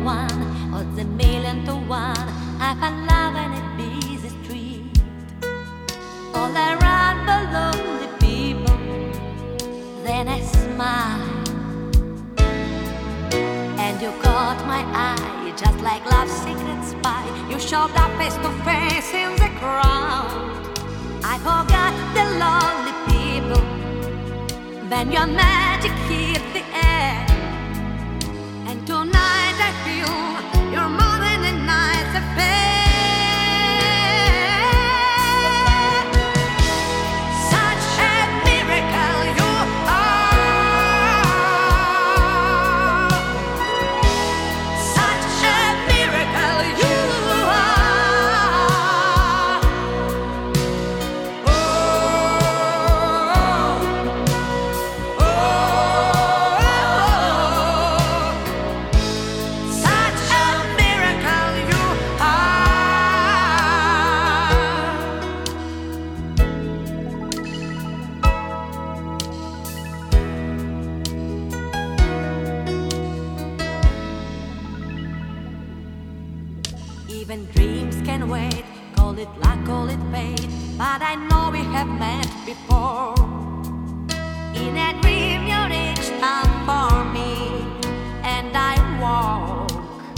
one or the million to one. I find love in a busy street. All around the lonely people. Then I smile, and you caught my eye, just like love's secret spy. You showed up face to face in the crowd. I forgot the lonely people. Then your magic hit the air, and tonight I feel you're more than a nice affair. Such a miracle you are. Such a miracle you are. Oh, oh, such a miracle you are. Even dreams can wait, call it luck, call it fate, but I know we have met before. In a dream you reached out for me, and I walk.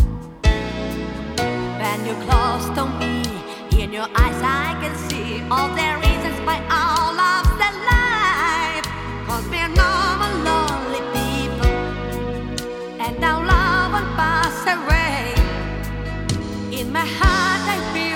When you're close to me, in your eyes I can see all the reasons why our love's alive. 'Cause we're normal lonely people, and our love won't pass away. In my heart I feel